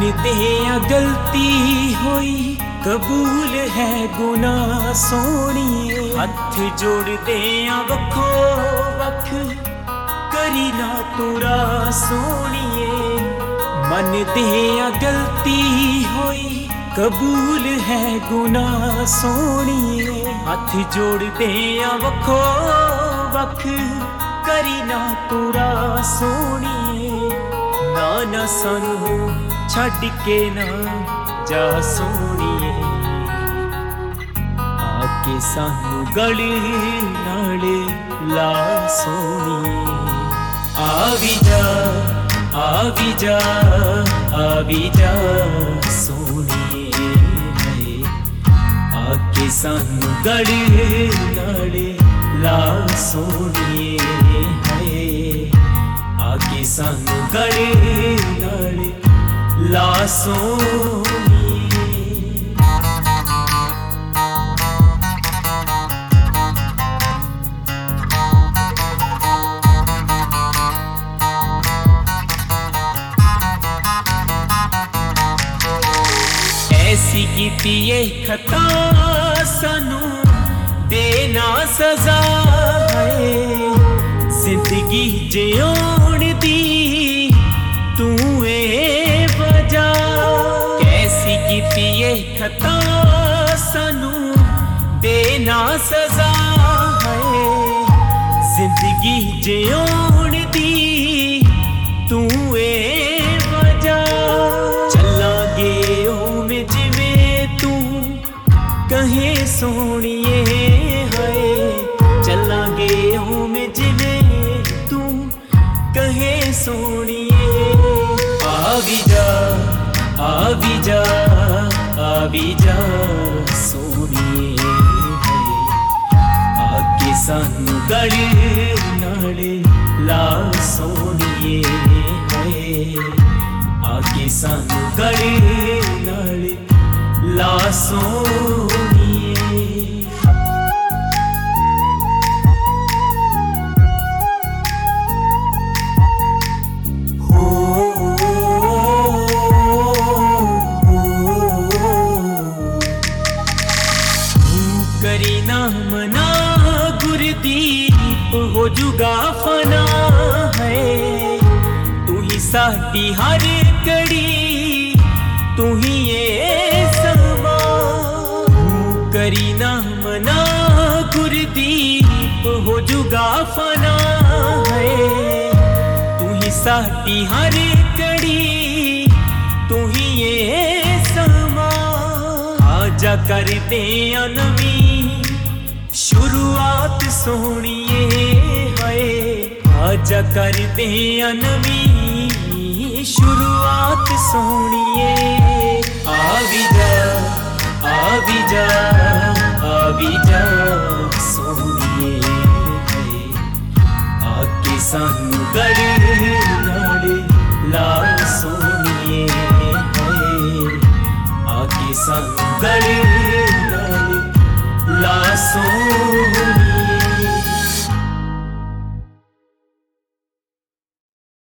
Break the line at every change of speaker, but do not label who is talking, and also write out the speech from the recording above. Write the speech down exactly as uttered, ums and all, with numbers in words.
मनदे आ गलती होई कबूल है गुनाह सोहणीए। हथ जोड़दे आ वखो वख करी ना तुरा सोहणीए। मनदे आ गलती होई कबूल है गुनाह सोहणीए। हथ जोड़दे आ वखो वख करी ना तुरा सोहणीए। ना ना सानू छड्ड के ना जा सोहणीए। आके सानू गले नाल ला सोहणीए। आ भी जा आ भी जा आ भी जा सोहणीए। आके सानू गले नाल ला सोहणीए। आके सानू गले नाल ला सोहणीए। ऐसी कीती ये खता सानू देना सजा है। जिंदगी जियोण दी तू ए वजह। कैसी कीती ये खता सानू देना सजा है। जिंदगी जियोण दी तू ए वजह। चलांगे ओवें जिवें तू कहे सोहणीए। है चलांगे ओवें जिवें तू कहे सोहणीए। आ भी जा आ भी जा आ भी जा सोहणीए। आके सानू गले नाल ला सोहणीए। आके सानू गले नाल ला सोहणीए। करी ना मना गुरदीप हो जुगा फना है। तू ही साडी हर कड़ी तू ही ये समा। करी ना मना गुरदीप हो जुगा फना है। तू ही साडी हर कड़ी तू ही ये समा। आजा करदे आ नवीं शुरुआत सोहणीए। हाय आजा करदे आ नवीं शुरुआत सोहणीए। आ भी जा आ भी जा आ भी जा सोहणीए। आके सानू गले नाल ला सोहणीए। आके सानू गले नाल ला सोहणीए।